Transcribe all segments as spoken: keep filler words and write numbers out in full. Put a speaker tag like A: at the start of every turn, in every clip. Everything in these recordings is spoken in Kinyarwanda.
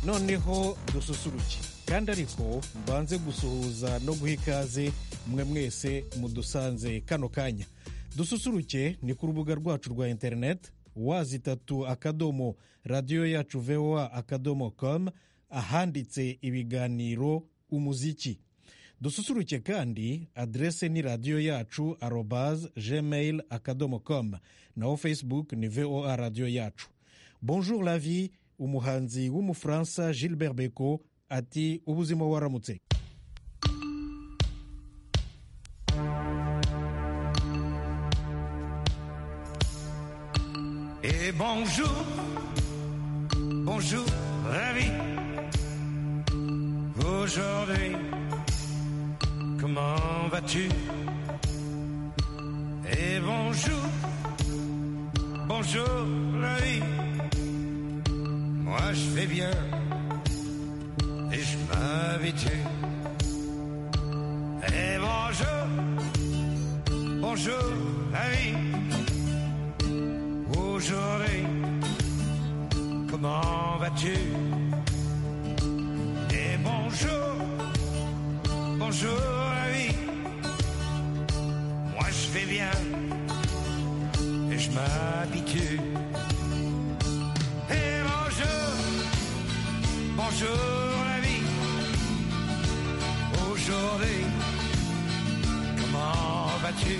A: noneho dususuruke kandi ariko mbanze gusuhuza no guha ikaze mwe mwese mudusanze kano kanya. Dususuruke ni ku rubuga rwacu rwa interineti wazi itatu akadomo radiyo yacu voa akadomo com, ahanditse ibiganiro umuziki. Dususuruke kandi adrese ni radiyo yacu arobase gmail akadomo com, naho Facebook ni voa radiyo yacu. Bonjour la vie, umuhanzi w'umufaransa Gilbert Bécaud ati ubuzima waramutse.
B: Et bonjour, bonjour la vie. Aujourd'hui, comment vas-tu? Et bonjour, bonjour la vie. Moi je vais bien et je m'habitue. Et bonjour, bonjour la vie. Aujourd'hui, comment vas-tu? Et bonjour, bonjour la vie. Moi je vais bien et je m'habitue. Et bonjour, bonjour la vie. Aujourd'hui, comment vas-tu?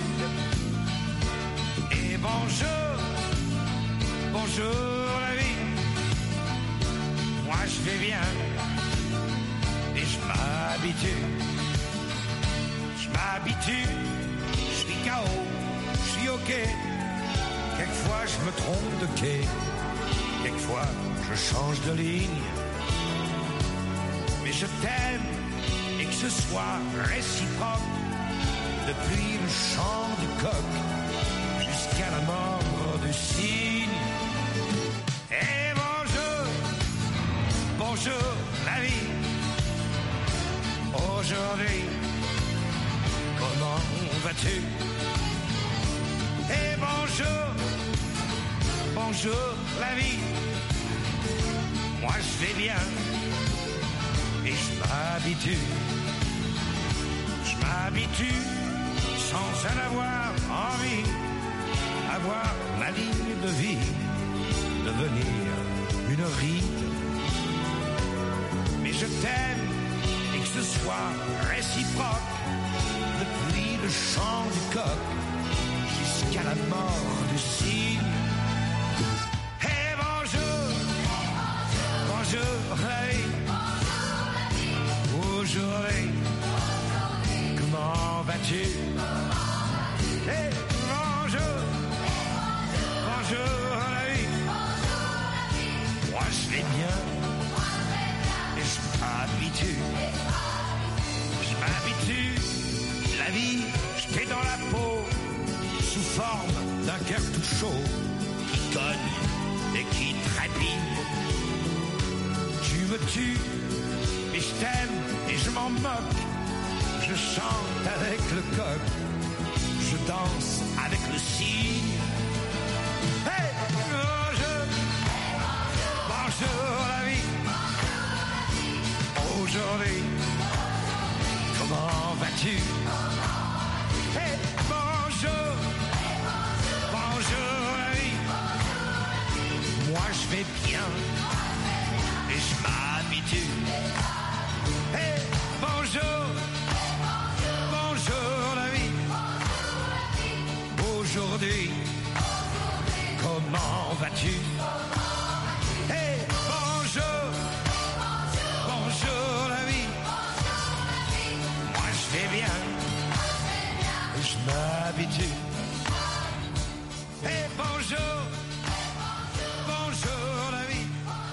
B: Et bonjour, bonjour la vie. Moi je vais bien et je m'habitue. Je m'habitue, je suis K O, je suis ok. Quelquefois je me trompe de quai, quelquefois je change de ligne. Mais je t'aime et que ce soit réciproque, depuis le chant du coq jusqu'à la mort du cygne. Et bonjour, bonjour la vie. Aujourd'hui, comment vas-tu? Et bonjour, bonjour la vie. Moi je vais bien et je m'habitue. Je m'habitue sans en avoir envie. Avoir ma ligne de vie, devenir une ride. Mais je t'aime et que ce soit réciproque, depuis le chant du coq jusqu'à la mort du cygne. Et bonjour, bonjour la vie. Aujourd'hui, comment vas-tu? Et bonjour, bonjour la vie. Moi je vais bien et je m'habitue. Je m'habitue, la vie, je t'ai dans la peau, sous forme d'un cœur tout chaud, qui cogne et qui trépigne. Tu me tues, mais je t'aime et je m'en moque. Je chante avec le coq, je danse avec le cygne. Hey, bonjour, bonjour la vie. Aujourd'hui, comment vas-tu? Hey, bonjour, bonjour la vie. Moi je vais bien et je m'habitue. Hey, bonjour, bonjour la vie. Aujourd'hui, comment vas-tu? Hey, bonjour, bonjour la vie. Moi je vais bien, je m'habitue. Hey, bonjour, bonjour la vie.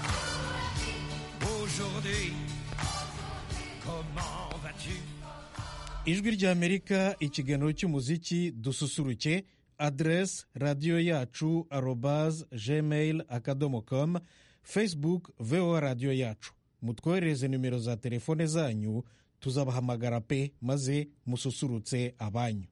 B: Aujourd'hui, comment vas-tu?
A: Ijwi ry'Amerika, ikiganiro cy'umuziki dususuruke. Adresse radiyo yacu arobase gmail akadomo com, Facebook voa radiyo yacu. Mutwoherereze nimero za telefone zanyu tuzabahamagara pe maze mususurutse abanyu.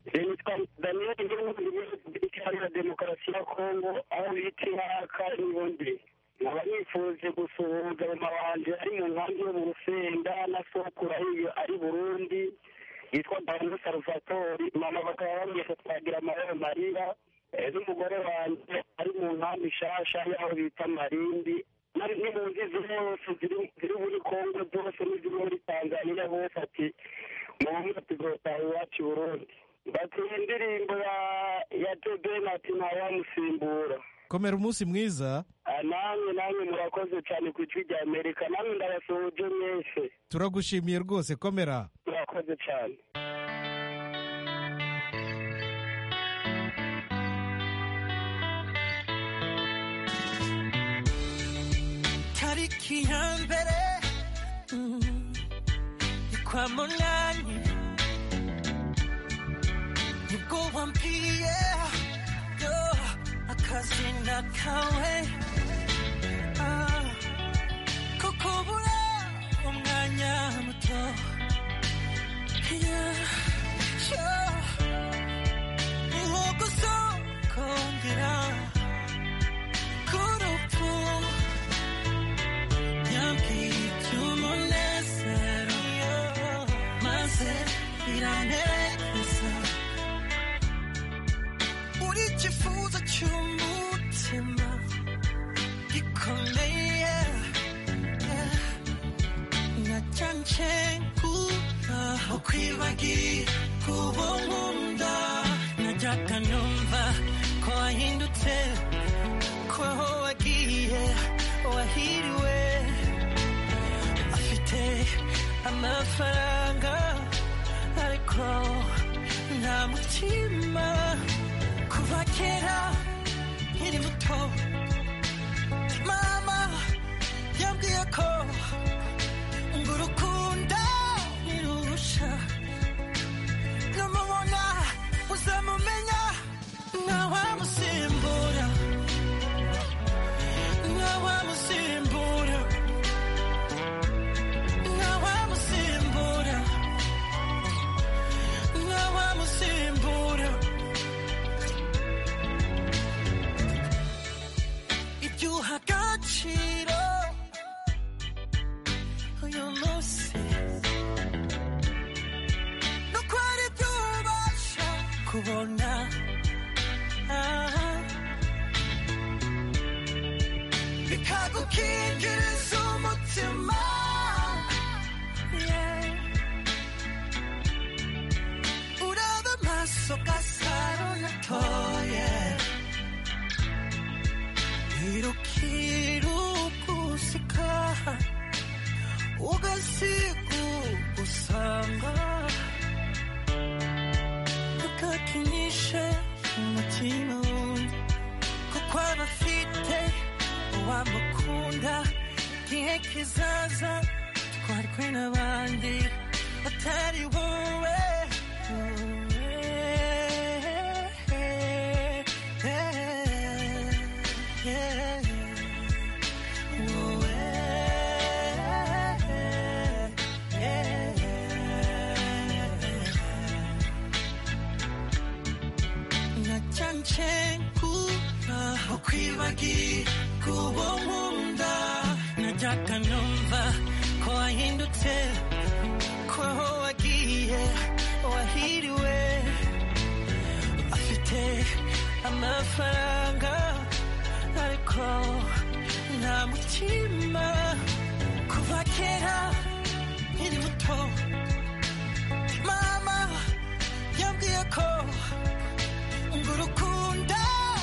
C: Demokarasi ya Kongo aho bita Karibonde. nkaba nifuje gusuhuza mama wanje ari mu nkambi yo mu Rusenda na sokuru ari Burundi yitwa Daniel Salvatori, mama bakaba bamwise Twagira amahoro Marira, n'umugore wanjye ari mu nkambi nshasha yaho bita Marindi, n'impunzi zose ziri muri Kongo zose n'iziri muri Tanzania bose ati muhamwe tuzotaha iwacu Burundi. Batuye indirimbo ya Joden ati ntawamusimbura.
A: Komera umunsi mwiza.
C: Namwe namwe murakoze cyane ku ijwi rya Amerika, namwe ndabasuhuje mwese.
A: Turagushimiye rwose, komera.
C: Murakoze cyane.
D: Tariki ya mbere kwa munani nibwo wambwiye yo akazina kawe ko kubura umwanya muto nko gusokongera k'urupfu yambwiye iby'umunezero maze biranezeza uri ikifuzo cy'umutima gikomeye nacyanje kuba ukwibagira kuba nkunda najyaga numva ko wahindutse ko aho wagiye wahiriwe afite amafaranga ariko nta mutima kuva kera nkiri muto mama yambwiye ko ngo urukundo ntirusha numubona uzamumenya ntawamusimbura ntawamusimbura ntawamusimbura ntawamusimbura ibyo uha agaciro uyu munsi nuko ari byo ubasha kubona bikagukingiriza umutima uraba amaso gasaro natoye irukirugusika ugasiga usanga ukakinyishe umutima wundi kuko abafite uwamukunda igihe kizaza twarwe n'abandi atari wowe ukwibagira kuba nkunda najyaga numva ko wahindutse ko aho wagiye wahiriwe afite amafaranga ariko nta mutima kuva kera nkiri muto mama yambwiye ko ngo urukundo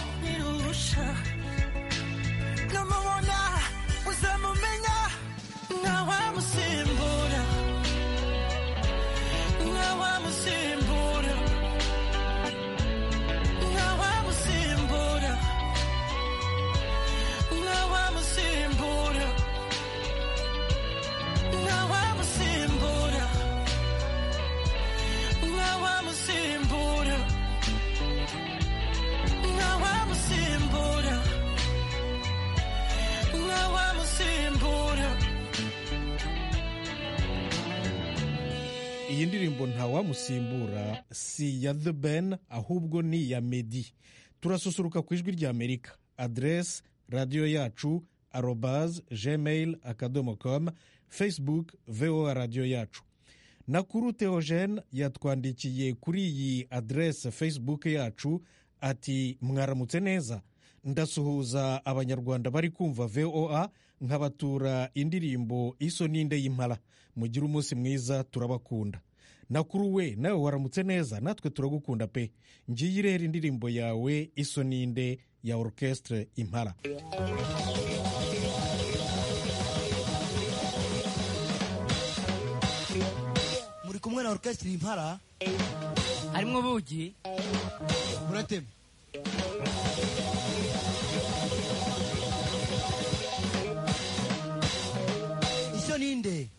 D: numubona uzamumenya ntawamusimbura ntawamusimbura ntawamusimbura ntawamusimbura ntawamusimbura ntawamusimbura
A: iyi ndirimbo ntawamusimbura si ya The Ben ahubwo ni ya Meddy. Turasusuruka ku ijwi rya Amerika. Adresse radiyo yacu arobaz gmail akadomo com, facebook voa radiyo yacu. Nakuru Theogene yatwandikiye kuri iyi adresse facebook yacu ati mwaramutse neza, ndasuhuza abanyarwanda bari kumva voa, nkabatura indirimbo iso ninde y'impala, mugire umunsi mwiza turabakunda. Nakuru we nawe waramutse neza, natwe turagukunda pe. Ngiye rero indirimbo yawe iso ninde ya orchestre Impala.
E: Muri kumwe na orchestre Impala
D: harimo bugi
E: muratema iso ninde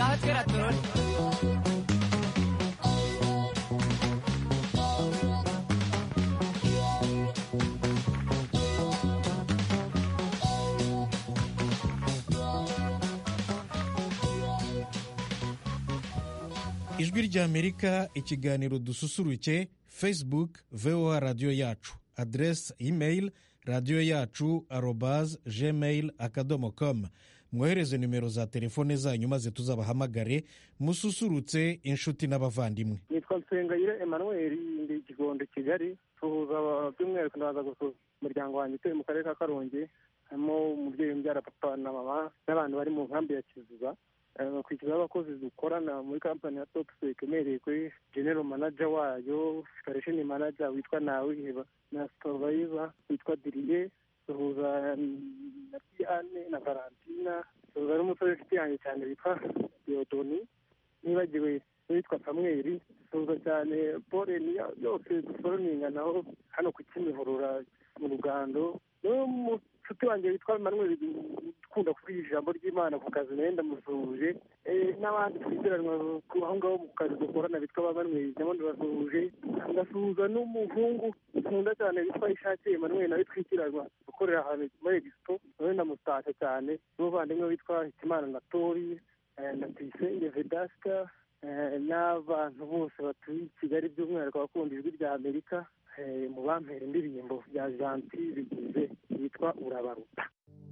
D: ngaho twera turore.
A: ijwi ry'amerika, ikiganiro dususuruke, facebook voa radiyo yacu, aderesi email radiyo yacu arobaz gmail akadomo com. mwohereze nimero za telefone zanyu maze tuzabahamagare mususurutse inshuti n'abavandimwe.
C: nitwa Nsengayire Emmanuel, ndi Kigondo Kigali. tuhuza by'umwihariko ndaza gusuhuza umuryango wanjye utuye mu karere ka Karongi, harimo umubyeyi umbyara papa na mama n'abantu bari mu nkambi ya Kiziba. Bakurikizaho abakozi dukorana muri kampani ya Topsec imereye kuri general manager wayo, operation manager witwa Nawiheba na supervisor witwa Diriye. tuhuza na Tiane na Valentina. tuhuza n'umusore ufite yanjye cyane witwa Theodoni, nibagiwe witwa Samuel. tuhuza cyane Paul niya yose dusoroninga naho hano ku Kimihurura mu Rugando. no mushuti wanjye witwa Emmanuel ukunda kuri ijambo ry'Imana ku kazi nenda musuhuje, n'abandi twigiranwa aho ngaho mu kazi dukorana bitwa Emmanuel nabo ndabasuhuje. ndasuhuza n'umuhungu nkunda cyane witwa Ishake Emmanuel nawe twigiranwa ukorera ahantu muri Expo, nawe ndamustasha cyane. n'umuvandimwe witwa Hikimana na Tori na Tuyisenge Vedaska, n'abantu bose batuye i Kigali by'umwihariko abakunda ijwi rya Amerika, mu bampera indirimbo bya Gentil bigize yitwa Urabaruta.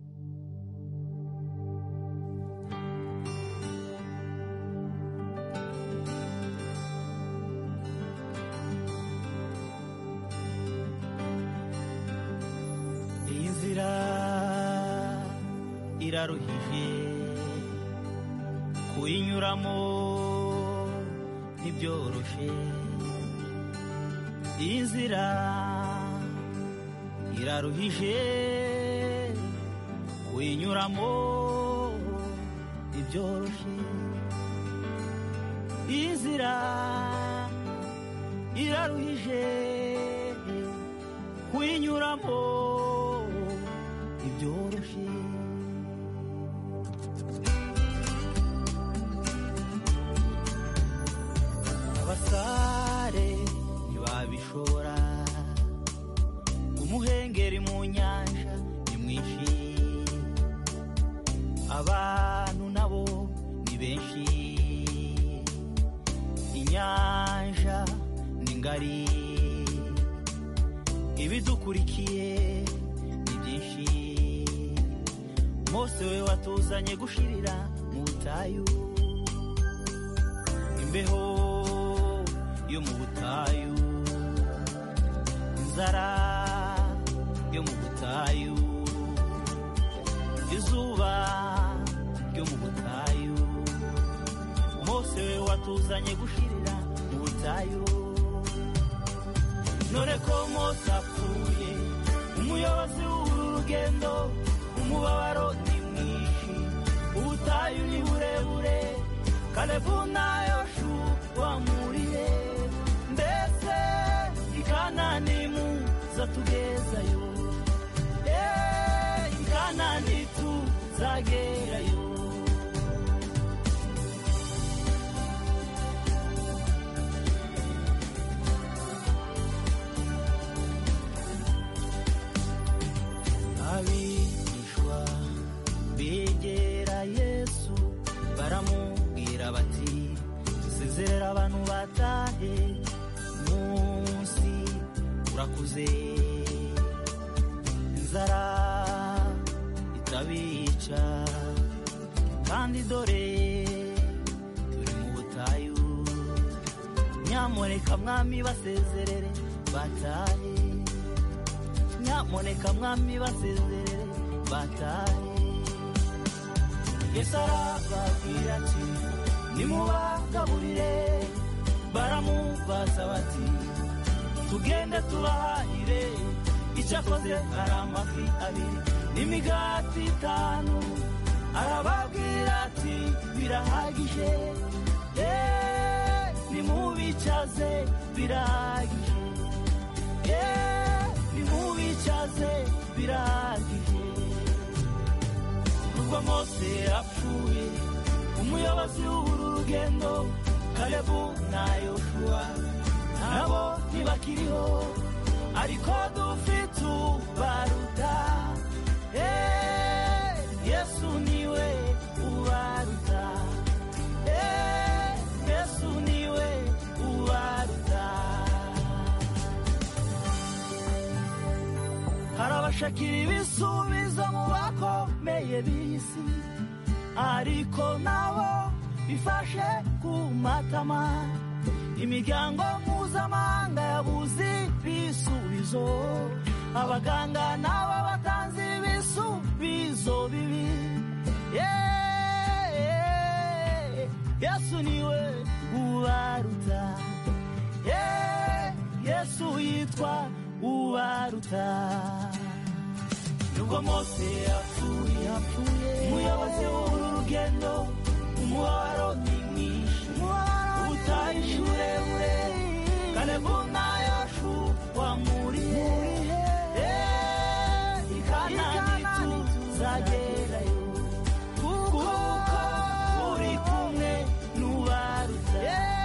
F: inzira iraruhije kuyinyuramo ntibyoroshe, inzira iraruhije kuyinyuramo ntibyoroshe, inzira iraruhije kuyinyuramo ntibyoroshe. abasare ntibabishobora, umuhengeri mu nyanja ni mwinshi, abantu nabo ni benshi, inyanja ni ngari, ibidukurikiye ni byinshi. Mose we watuzanye gushirira mu butayu, imbeho yo mu butayu, inzara yo mu butayu, izuba ryo mu butayu. Mose we watuzanye gushirira mu butayu, none ko Mose apfuye, umuyobozi w'uru rugendo, umubabaro ni mwinshi, ubutayu ni burebure, Kalebu na Yoshua murihe, mbese ikanani muza tugezayo, eh ikanani tuzagerayo. abigishwa begera Yesu baramubwira bati, sezerera abantu batahe, munsi urakuze, inzara itabica, kandi dore turi mu butayu, nyamuneka mwami basezerere batahe, nyamuneka mwami basezerere batahe. Yesu arababwira ati, nimubagaburire. baramubaza bati, tugende tubahahire. Icyakoze hari amafi abiri n'imigati itanu, arababwira ati, birahagije, eh nimubicaze, birahagije, eh nimubicaze, birahagije. Ubwo Mose apfuye, umuyobozi w'u rugendo Kalebu na Yoshua nabo ntibakiriho ariko dufite ubaruta eh Yesu niwe ubaruta eh Yesu niwe ubaruta harabashakira ibisubizo mu bakomeye b'isi ariko nabo bifashe ku matama imiryango mpuzamahanga yabuze ibisubizo abaganga nabo batanze ibisubizo bibi yeah, Yesu niwe ubaruta yeah, Yesu yitwa ubaruta nubwo Mose yapfuye yapfuye umuyobozi w'uru rugendo umubabaro ni mwinshi ubutayishure bure Kalebu na Yoshua murihe ikanani tuzagerayo kuko uri kumwe n'ubaruta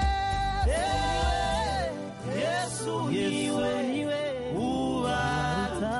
F: Yesu niwe ubaruta.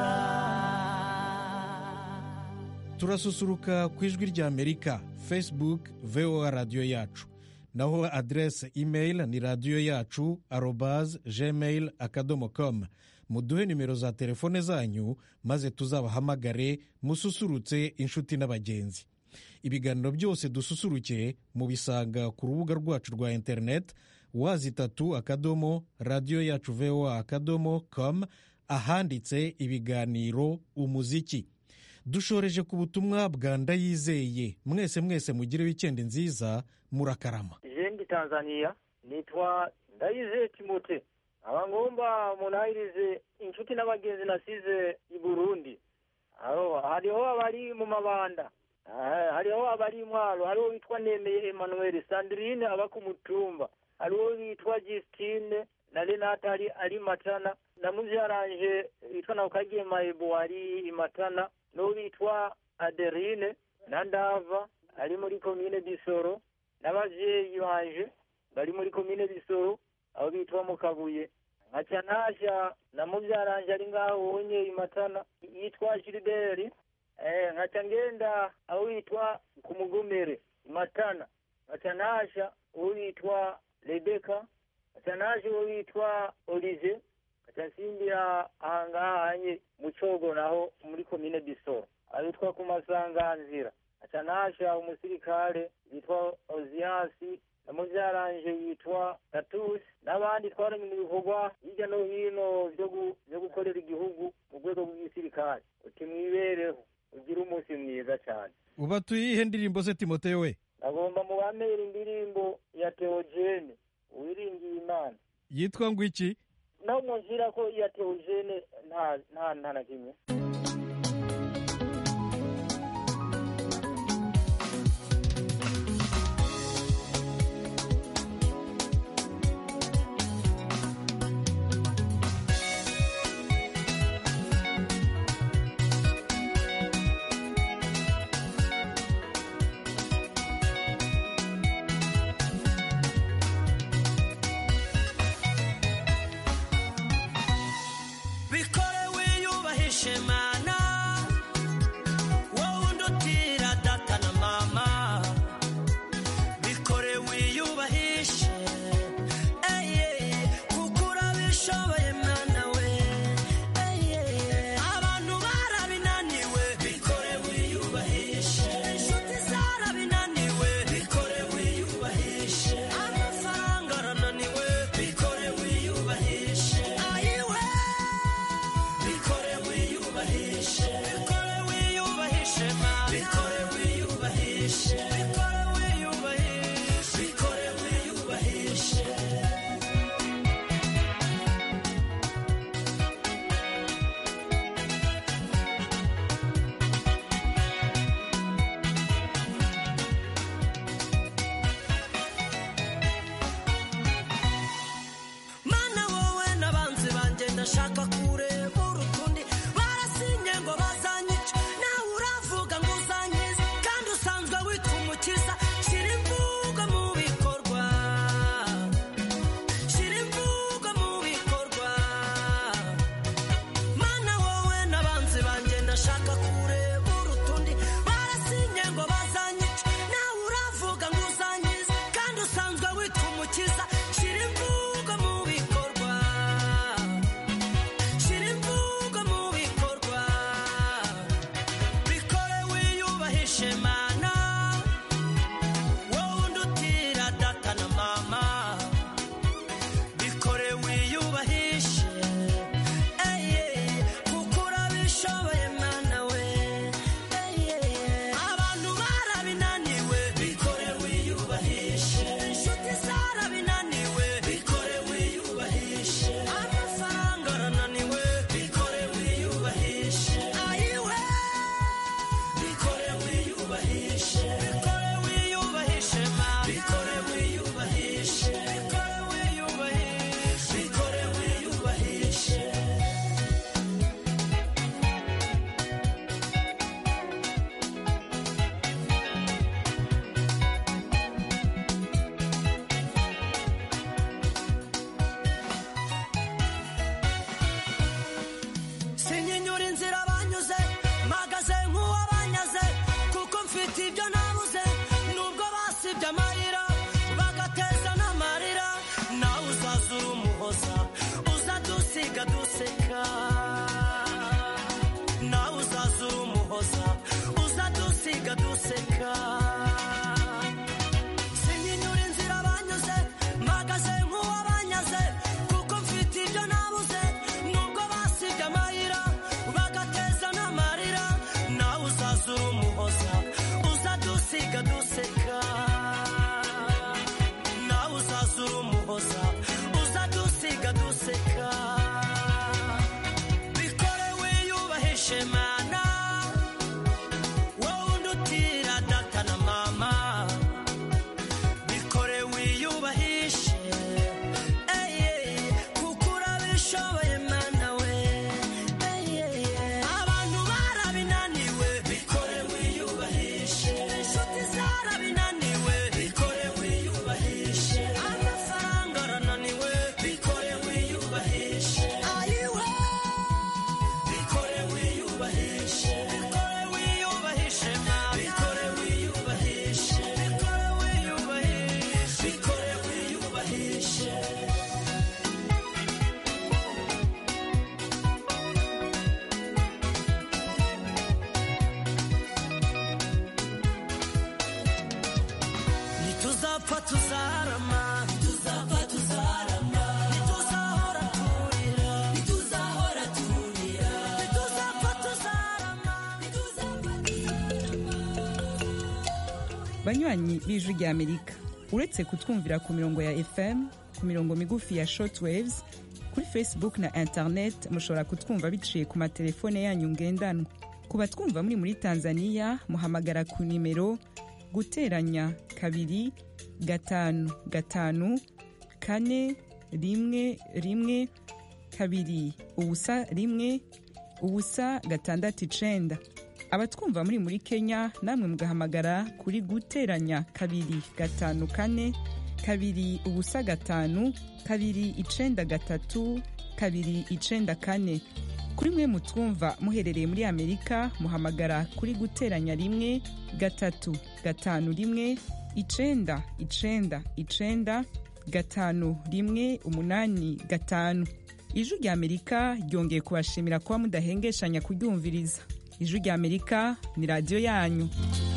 A: turasusuruka ku ijwi rya Amerika Facebook V O A radiyo yacu naho adresse email ni radiyo yacu arobase gmail akadomo com muduhe nimero za telefone zanyu maze tuzabahamagare mususurutse inshuti n'abagenzi. Ibiganiro byose dususuruke mubisanga ku rubuga rwacu rwa internet wazitatu akadomo radiyo yacu voa akadomo com ahanditse ibiganiro umuziki. Dushoreje ku butumwa bwa Ndayizeye mwese mwese mugire weekend nziza murakarama.
C: Jendi Tanzania nitwa Ndayizeye Timote abangomba munahirize inshuti n'abagenzi nasize i Burundi aho hariho abari mu mabanda hariho abari mwaro hariho bitwa Nemeye Emmanuel Sandrine abakumutumba hariho bitwa Justine na Renata ari ari Matana na muvyaranje bitwa na Kagiye Maebo ari Imatana no bitwa Adeline na Ndava ari muri commune Bisoro n'abavyeyi banje bari muri commune Bisoro aho bitwa Mukabuye nkaca nasha na muvyaranje ari ngaho wonye Imatana yitwa Gilbert eh nkaca ngenda aho bitwa Kumugomere Imatana nkaca nasha witwa Rebecca nkaca nasha witwa Olivier nkaca nsimbira ahangahanye mu Cogo naho muri commune Bisoro abitwa ku Masanganzira nkaca nasha umusirikare yitwa Oziasi namuvyaranje yitwa Tatus n'abandi twari mu bikorwa hirya no hino byo gukorera igihugu mu rwego rw'igisirikare uti mwibereho ugira umunsi mwiza cyane.
A: Uba tuyihe ndirimbo se Timoteyo we?
C: Agomba mu bamera indirimbo ya Theogene uwiringiye Imana
A: yitwa ngo iki?
C: naho munzira ko ya Theogene nta nta nta na kimwe.
F: Bikore wiyubahishe, bikore wiyubahishe, bikore wiyubahishe. ntituzapfa tuzarama ntituzapfa tuzarama ntituzahora turira ntituzahora turira ntituzapfa tuzarama
G: banywanyi b'ijwi rya Amerika, uretse kutwumvira ku mirongo ya F M, ku mirongo migufi ya shortwaves, kuri Facebook na internet mushobora kutwumva biciye ku matelefone yanyu ngendanwa. Ku batwumva muri muri Tanzania muhamagara ku nimero guteranya kabiri gatanu gatanu kane rimwe rimwe kabiri ubusa rimwe ubusa gatandatu icenda. Abatwumva muri muri Kenya namwe mugahamagara kuri guteranya kabiri gatanu kane kabiri ubusa gatanu kabiri icenda gatatu kabiri icenda kane. Kuri mwe mutwumva muherereye muri Amerika muhamagara kuri guteranya rimwe gatatu gatanu rimwe icenda icenda icenda gatanu rimwe umunani gatanu. Ijwi rya Amerika ryongeye kubashimira kuba mudahengeshanya kuryumviriza. Ijwi rya Amerika ni radio yanyu.